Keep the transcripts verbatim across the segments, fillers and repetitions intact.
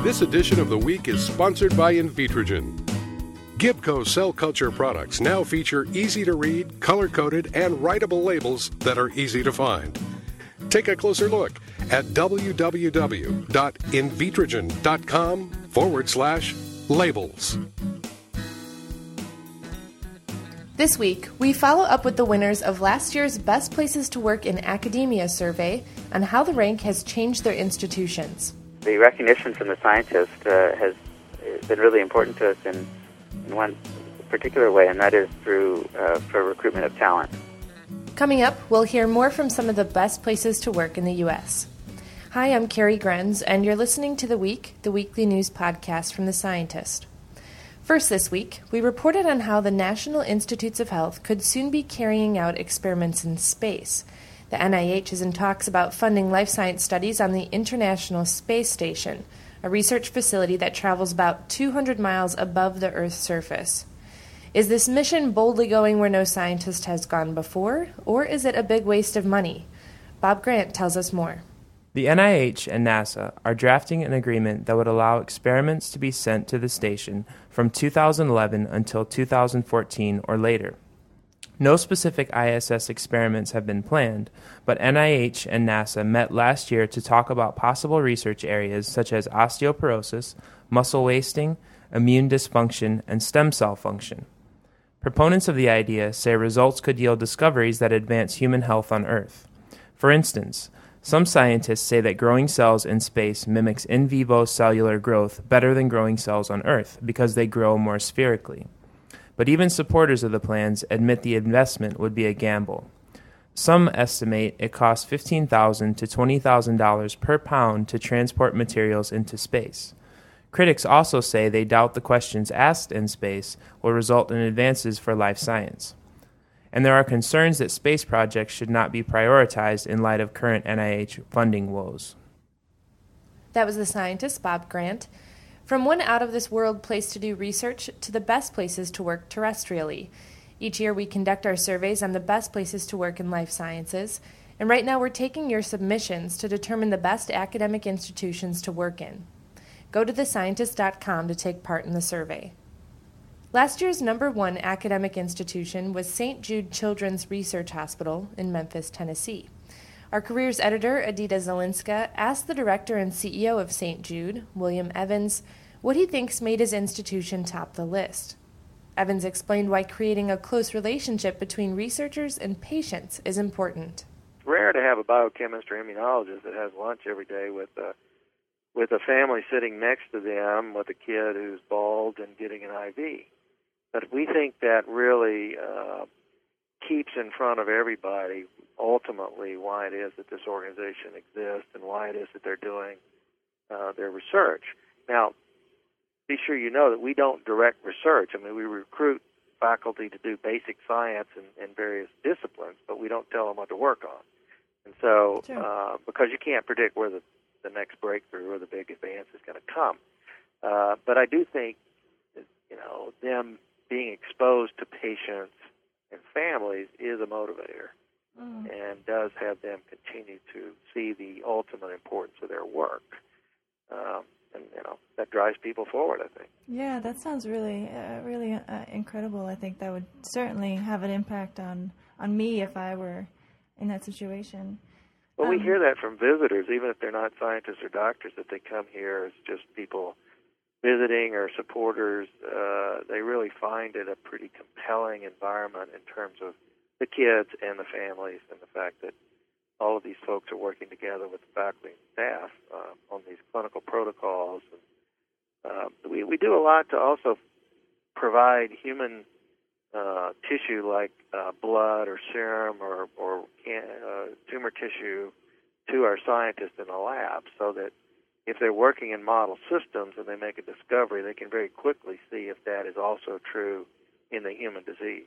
This edition of The Week is sponsored by Invitrogen. Gibco cell culture products now feature easy-to-read, color-coded, and writable labels that are easy to find. Take a closer look at www.invitrogen.com forward slash labels. This week, we follow up with the winners of last year's Best Places to Work in Academia survey on how the rank has changed their institutions. The recognition from the scientists uh, has been really important to us in, in one particular way, and that is through uh, for recruitment of talent. Coming up, we'll hear more from some of the best places to work in the U S. Hi, I'm Carrie Grenz, and you're listening to The Week, the weekly news podcast from The Scientist. First this week, we reported on how the National Institutes of Health could soon be carrying out experiments in space. The N I H is in talks about funding life science studies on the International Space Station, a research facility that travels about two hundred miles above the Earth's surface. Is this mission boldly going where no scientist has gone before, or is it a big waste of money? Bob Grant tells us more. The N I H and NASA are drafting an agreement that would allow experiments to be sent to the station from two thousand eleven until two thousand fourteen or later. No specific I S S experiments have been planned, but N I H and NASA met last year to talk about possible research areas such as osteoporosis, muscle wasting, immune dysfunction, and stem cell function. Proponents of the idea say results could yield discoveries that advance human health on Earth. For instance, some scientists say that growing cells in space mimics in vivo cellular growth better than growing cells on Earth because they grow more spherically. But even supporters of the plans admit the investment would be a gamble. Some estimate it costs fifteen thousand dollars to twenty thousand dollars per pound to transport materials into space. Critics also say they doubt the questions asked in space will result in advances for life science. And there are concerns that space projects should not be prioritized in light of current N I H funding woes. That was the scientist, Bob Grant. From one out-of-this-world place to do research to the best places to work terrestrially. Each year we conduct our surveys on the best places to work in life sciences, and right now we're taking your submissions to determine the best academic institutions to work in. Go to the scientist dot com to take part in the survey. Last year's number one academic institution was Saint Jude Children's Research Hospital in Memphis, Tennessee. Our careers editor, Adita Zelinska, asked the director and C E O of Saint Jude, William Evans, what he thinks made his institution top the list. Evans explained why creating a close relationship between researchers and patients is important. It's rare to have a biochemist or immunologist that has lunch every day with a, with a family sitting next to them with a kid who's bald and getting an I V. But we think that really uh, keeps in front of everybody ultimately why it is that this organization exists and why it is that they're doing uh, their research. Now, be sure you know that we don't direct research. I mean, we recruit faculty to do basic science in, in various disciplines, but we don't tell them what to work on. And so, sure. uh, because you can't predict where the, the next breakthrough or the big advance is going to come. Uh, but I do think, that, you know, them being exposed to patients and families is a motivator. Mm. And does have them continue to see the ultimate importance of their work. Um, and, you know, that drives people forward, I think. Yeah, that sounds really, uh, really uh, incredible. I think that would certainly have an impact on, on me if I were in that situation. Well, um, we hear that from visitors, even if they're not scientists or doctors, that they come here as just people visiting or supporters. Uh, they really find it a pretty compelling environment in terms of the kids and the families, and the fact that all of these folks are working together with the faculty and staff uh, on these clinical protocols. And, uh, we, we do a lot to also provide human uh, tissue like uh, blood or serum or, or can, uh, tumor tissue to our scientists in the lab, so that if they're working in model systems and they make a discovery, they can very quickly see if that is also true in the human disease.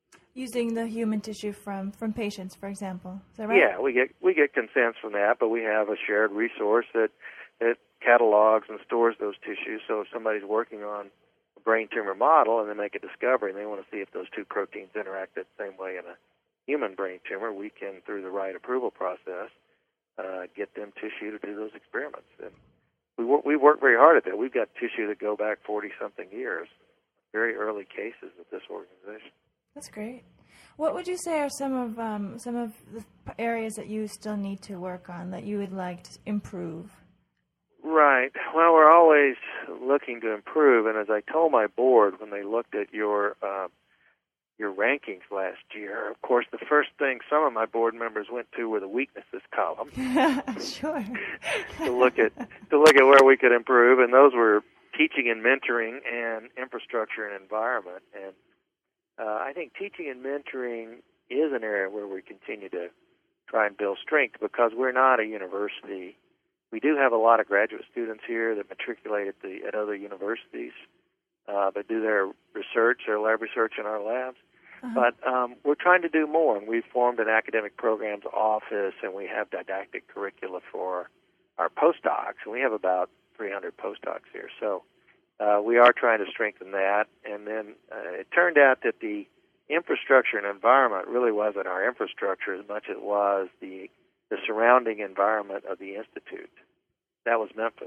Using the human tissue from, from patients, for example. Is that right? Yeah, we get we get consents from that, but we have a shared resource that, that catalogs and stores those tissues. So if somebody's working on a brain tumor model and they make a discovery and they want to see if those two proteins interact the same way in a human brain tumor, we can, through the right approval process, uh, get them tissue to do those experiments. And we work, we work very hard at that. We've got tissue that go back forty-something years, very early cases of this organization. That's great. What would you say are some of um, some of the areas that you still need to work on, that you would like to improve? Right. Well, we're always looking to improve, and as I told my board when they looked at your uh, your rankings last year, of course, the first thing some of my board members went to were the weaknesses column. Sure. to look at to look at where we could improve, and those were teaching and mentoring and infrastructure and environment. And uh, I think teaching and mentoring is an area where we continue to try and build strength, because we're not a university. We do have a lot of graduate students here that matriculate at, the, at other universities, uh, but do their research, their lab research in our labs. Uh-huh. But um, we're trying to do more, and we've formed an academic programs office, and we have didactic curricula for our postdocs, and we have about three hundred postdocs here. So uh, we are trying to strengthen that. And then uh, it turned out that the infrastructure and environment really wasn't our infrastructure as much as it was the the surrounding environment of the Institute. That was Memphis.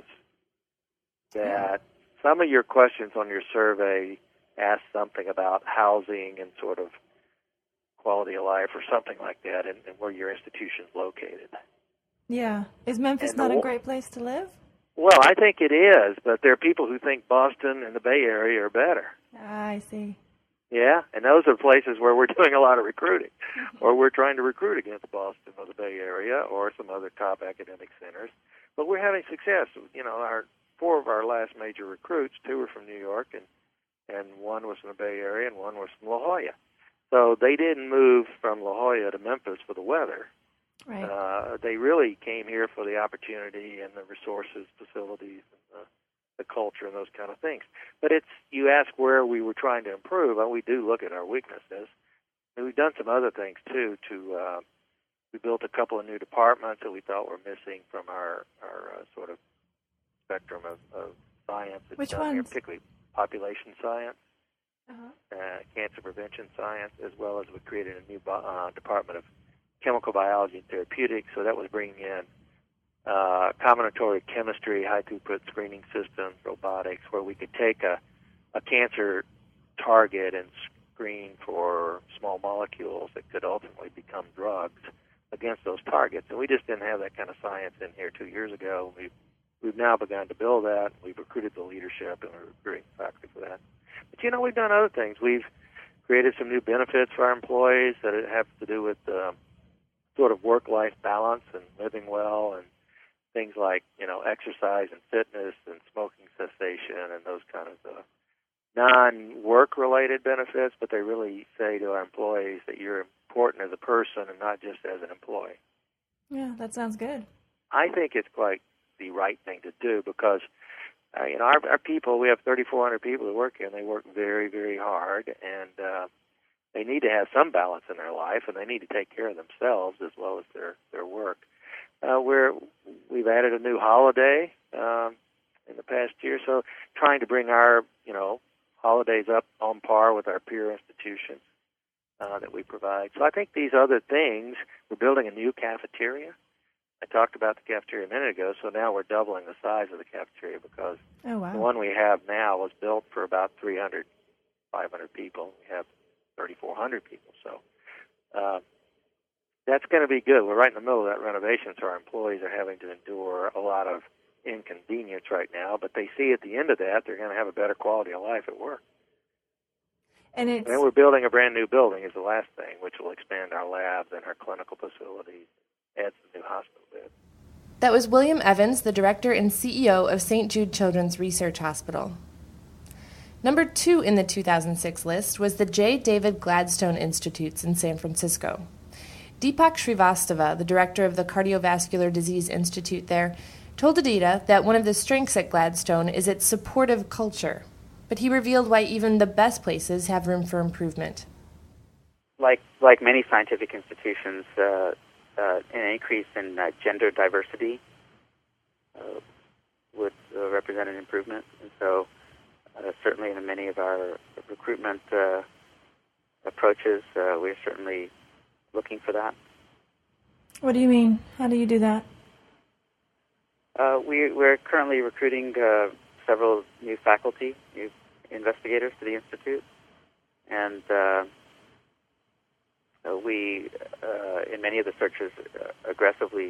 That some of your questions on your survey asked something about housing and sort of quality of life or something like that, and, and where your institution's located. Yeah. Is Memphis and not the, a great place to live? Well, I think it is, but there are people who think Boston and the Bay Area are better. Ah, I see. Yeah, and those are places where we're doing a lot of recruiting, or we're trying to recruit against Boston or the Bay Area or some other top academic centers. But we're having success. You know, our four of our last major recruits, two were from New York, and, and one was from the Bay Area, and one was from La Jolla. So they didn't move from La Jolla to Memphis for the weather. Right. Uh, they really came here for the opportunity and the resources, facilities, and the the culture and those kind of things. But it's, you ask where we were trying to improve, and we do look at our weaknesses. And we've done some other things, too. To uh, we built a couple of new departments that we thought were missing from our, our uh, sort of spectrum of, of science. Which uh, ones? Here, particularly population science, Uh-huh. uh, cancer prevention science, as well as we created a new uh, department of chemical biology and therapeutics. So that was bringing in Uh, combinatory chemistry, high-throughput screening systems, robotics, where we could take a, a cancer target and screen for small molecules that could ultimately become drugs against those targets. And we just didn't have that kind of science in here two years ago. We've, we've now begun to build that. We've recruited the leadership, and we're recruiting faculty for that. But, you know, we've done other things. We've created some new benefits for our employees that have to do with uh, sort of work-life balance and living well, and things like, you know, exercise and fitness and smoking cessation and those kind of uh, non-work related benefits, but they really say to our employees that you're important as a person and not just as an employee. Yeah, that sounds good. I think it's quite the right thing to do, because uh, you know, our, our people, we have thirty-four hundred people who work here, and they work very, very hard, and uh, they need to have some balance in their life, and they need to take care of themselves as well as their, their work. Uh, we're, we've added a new holiday um, in the past year, so trying to bring our, you know, holidays up on par with our peer institutions uh, that we provide. So I think these other things, we're building a new cafeteria. I talked about the cafeteria a minute ago, so now we're doubling the size of the cafeteria, because oh, wow. the one we have now was built for about three hundred, five hundred people. We have thirty-four hundred people, so uh, that's going to be good. We're right in the middle of that renovation, so our employees are having to endure a lot of inconvenience right now, but they see at the end of that they're going to have a better quality of life at work. And it's... And then we're building a brand new building is the last thing, which will expand our labs and our clinical facilities, add some new hospital beds. That was William Evans, the director and C E O of Saint Jude Children's Research Hospital. Number two in the two thousand six list was the J. David Gladstone Institutes in San Francisco. Deepak Srivastava, the director of the Cardiovascular Disease Institute there, told Aditya that one of the strengths at Gladstone is its supportive culture, but he revealed why even the best places have room for improvement. Like like many scientific institutions, uh, uh, an increase in uh, gender diversity uh, would uh, represent an improvement, and so uh, certainly in many of our recruitment uh, approaches, uh, we're certainly looking for that. What do you mean? How do you do that? Uh, we, we're currently recruiting uh, several new faculty, new investigators to the Institute, and uh, we, uh, in many of the searches, uh, aggressively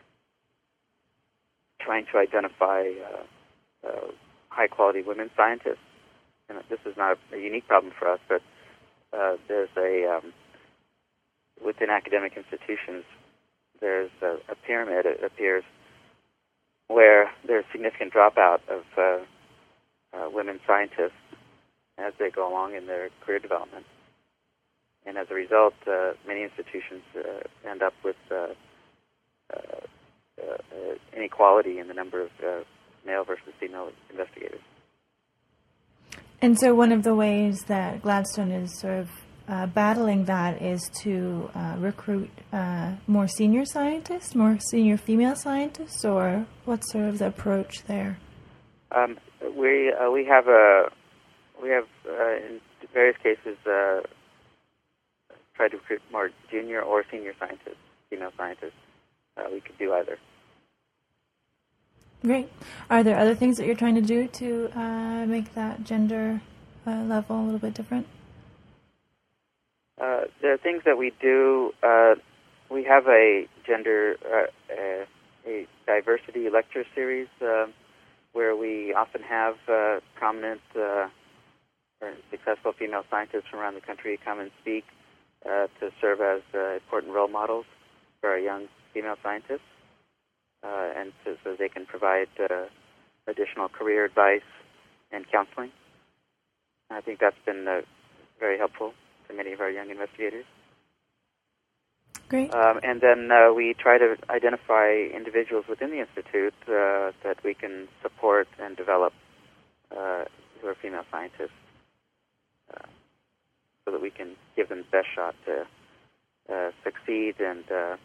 trying to identify uh, uh, high-quality women scientists. And this is not a, a unique problem for us, but uh, there's a, um, within academic institutions, there's a, a pyramid, it appears, where there's significant dropout of uh, uh, women scientists as they go along in their career development. And as a result, uh, many institutions uh, end up with uh, uh, uh, inequality in the number of uh, male versus female investigators. And so one of the ways that Gladstone is sort of uh, battling that is to uh, recruit uh, more senior scientists, more senior female scientists, or what's sort of the approach there? Um, we uh, we have a we have uh, in various cases uh, tried to recruit more junior or senior scientists, female scientists. Uh, we could do either. Great. Are there other things that you're trying to do to uh, make that gender uh, level a little bit different? Uh, there are things that we do. Uh, we have a gender, uh, a, a diversity lecture series uh, where we often have uh, prominent uh, or successful female scientists from around the country come and speak uh, to serve as uh, important role models for our young female scientists. Uh, and so, so they can provide uh, additional career advice and counseling. And I think that's been uh, very helpful to many of our young investigators. Great. Um, and then uh, we try to identify individuals within the Institute uh, that we can support and develop uh, who are female scientists uh, so that we can give them the best shot to uh, succeed and uh,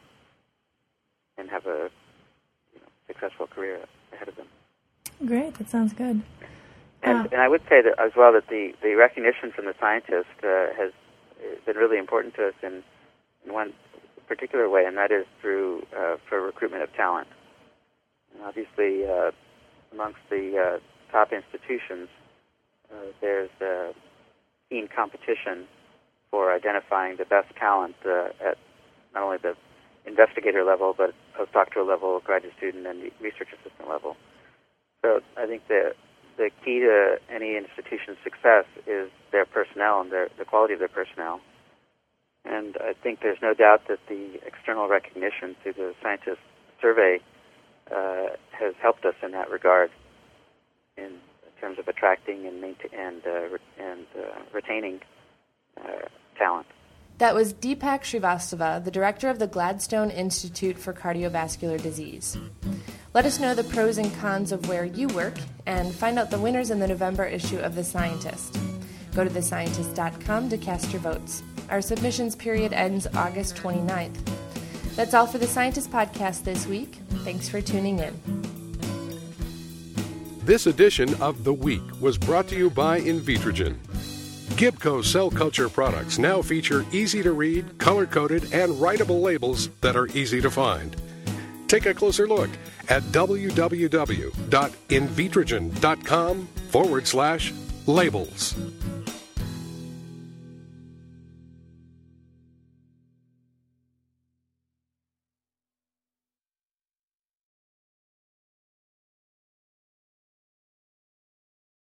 and have a successful career ahead of them. Great, that sounds good. And, uh, and I would say that as well that the, the recognition from the scientist uh, has been really important to us in, in one particular way, and that is through uh, for recruitment of talent. And obviously, uh, amongst the uh, top institutions, uh, there's uh, keen competition for identifying the best talent uh, at not only the investigator level, but postdoctoral level, graduate student, and research assistant level. So I think the the key to any institution's success is their personnel and their, the quality of their personnel. And I think there's no doubt that the external recognition through the scientist survey uh, has helped us in that regard, in terms of attracting and maintain, and uh, re- and uh, retaining uh, talent. That was Deepak Srivastava, the director of the Gladstone Institute for Cardiovascular Disease. Let us know the pros and cons of where you work and find out the winners in the November issue of The Scientist. Go to the scientist dot com to cast your votes. Our submissions period ends August twenty-ninth. That's all for the Scientist Podcast this week. Thanks for tuning in. This edition of The Week was brought to you by Invitrogen. Gibco cell culture products now feature easy-to-read, color-coded, and writable labels that are easy to find. Take a closer look at www.invitrogen.com forward slash labels.